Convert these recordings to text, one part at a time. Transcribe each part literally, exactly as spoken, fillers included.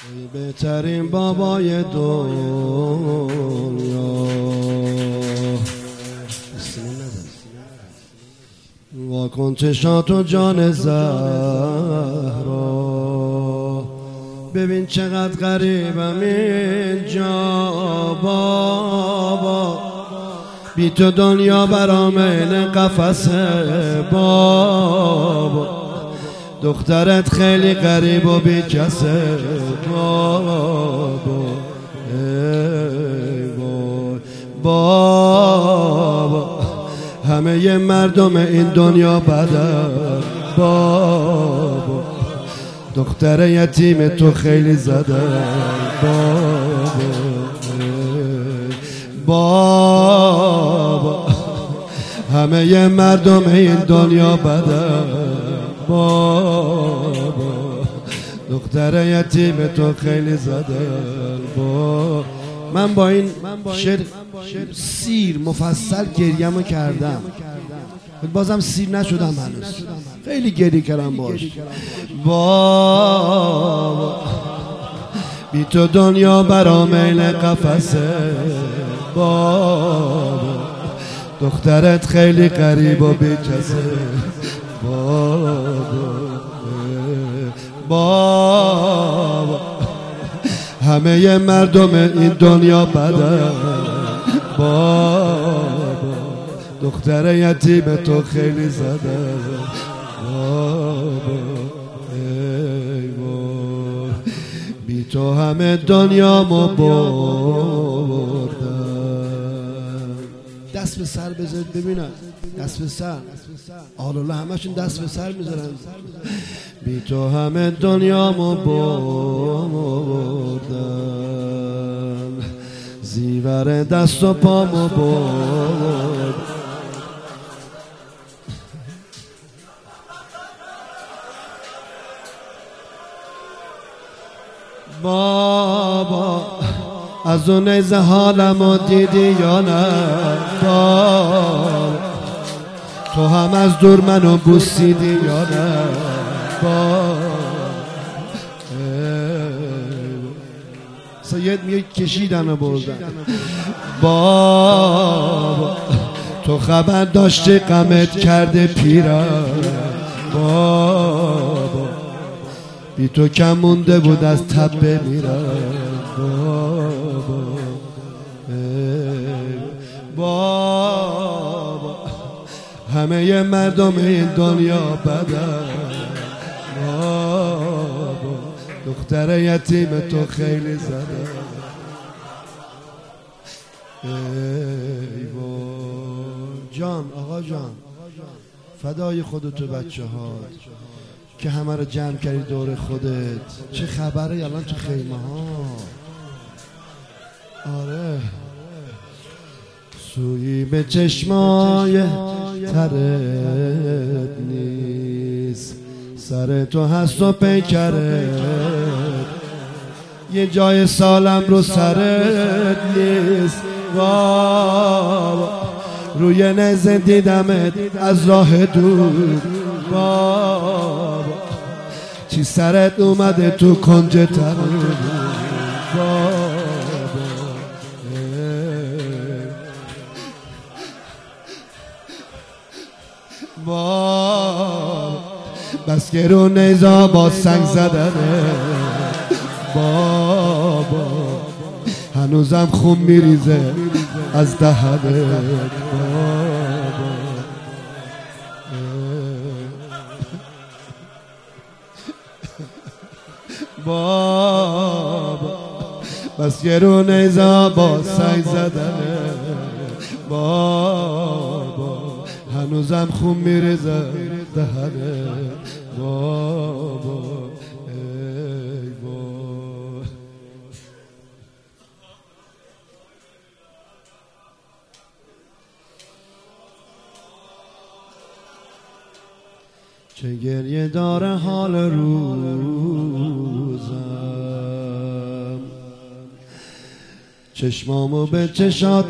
ای بهترین بابای دنیا، واکن چشاتو جان زهرا، ببین چقدر غریبم اینجا بابا، بی تو دنیا برام این قفسه بابا، دخترت خیلی غریب و بی کسه بابا، ای وای بابا، همه ی مردم این دنیا بدن بابا، دختر یتیم تو خیلی زدن بابا، بابا، همه ی مردم این دنیا بدن بابا، دختر یتیم تو خیلی زدن بابا. من با این شعر سیر مفصل گریه‌مو کردم، بازم سیر نشدم هنوز، خیلی گریه کردم باش بابا، بی تو دنیا برام این قفسه بابا، دخترت خیلی غریب و بی کسه بابا، بابا، همه ی مردم این دنیا بدن بابا، دختر یتیم تو خیلی زدن بابا، ای وای، بی تو همه دنیامو بردن. دست به سر بذارید ببینم، دست به سر، آلالا همشون دست به سر میذارن. بی تو همه دنیامو بردن، زیور دست و پامو برد. بابا از اون نیزه حالمو دیدی یا نه بابا، تو هم از دور منو بوسیدی یا نه بابا، سید میگه کشیدن و بردن بابا، تو خبر داشتی غمت کرده پیرم بابا، بی تو کم مونده بود از تب بمیرم بابا، بابا، همه ی مردم این دنیا بدن بابا، دختر یتیم تو خیلی زدن. ای وای جان، آقا جان، فدای خودت و بچه ها که همه رو جمع کردی دور خودت. چه خبره الان تو خیمه ها؟ آره، سویی به چشمای ترت نیست، سر تو هست و پیکرت، یه جای سالم رو سرت نیست بابا، روی نیزه دیدمت از راه دور بابا، چی سرت اومده تو کنج تر بابا، بابا، بس که رو نیزا با سنگ زدنه بابا، هنوزم خون میریزه از دهنت بابا، بابا، بس که رو نیزا با سنگ زدنه بابا، هنوزم خون میریزه دهنت بابا، ای وای. چه گریه داره حال روزم، چشمامو به چشات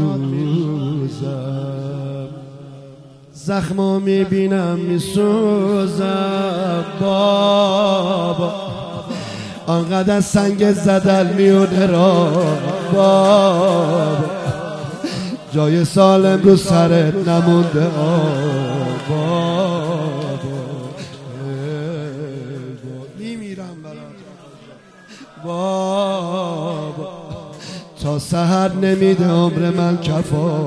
میدوزم، زخمو میبینم میسوزم بابا، آنقدر سنگ زدل میونه را بابا، جای سالم رو سرت نمونده بابا، میمیرم برات بابا، تا سحر نمیده عمر من کفا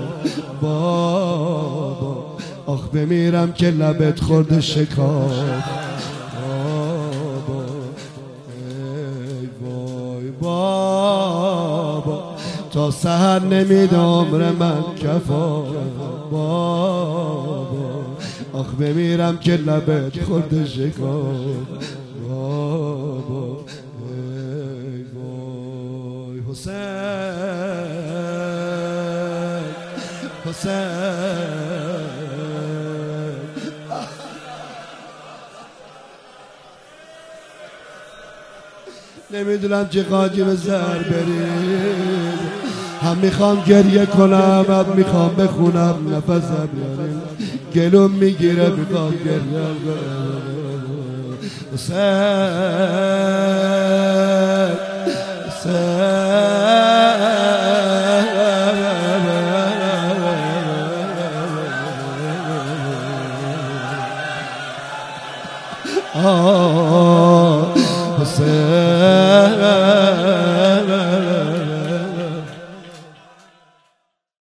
بابا، آخ بمیرم که لبت خورده شکاف بابا، ای وای بابا، تا سحر نمیده عمر من کفا بابا، آخ بمیرم که لبت خورده شکاف بابا، ای وای حسین حسین. نمیدونم چه خاکی به سر برید، هم میخوام گریه کنم هم میخوام بخونم، نفسم یعنی گلوم میگیره میخوام گریه کنم. حسین حسین آه حسین